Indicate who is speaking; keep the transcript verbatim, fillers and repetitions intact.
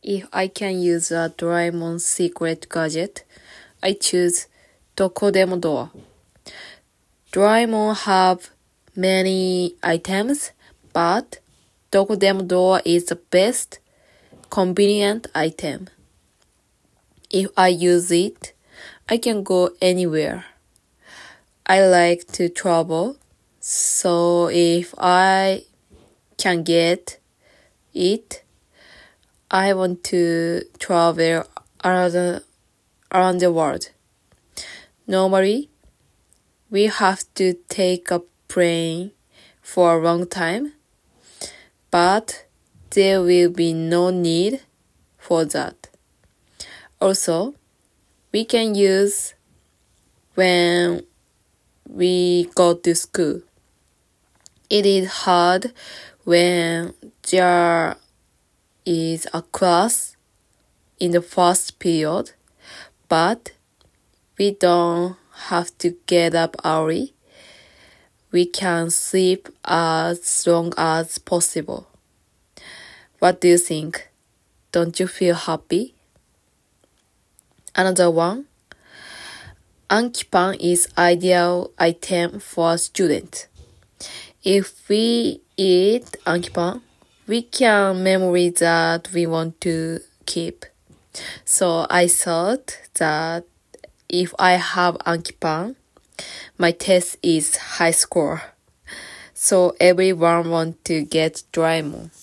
Speaker 1: If I can use a Doraemon secret gadget, I choose Dokodemo door. Doraemon have many items, but Dokodemo door is the best convenient item. If I use it, I can go anywhere. I like to travel, so if I can get it, I want to travel around, around the world. Normally, we have to take a plane for a long time, but there will be no need for that. Also, we can use when we go to school. It is hard when there is a class in the first period, but we don't have to get up early. We can sleep as long as possible. What do you think? Don't you feel happy? Another one. Ankipan is ideal item for students. If we eat Ankipan, we can memory that we want to keep. So I thought that if I have Ankipan, my test is high score. So everyone want to get Doraemon.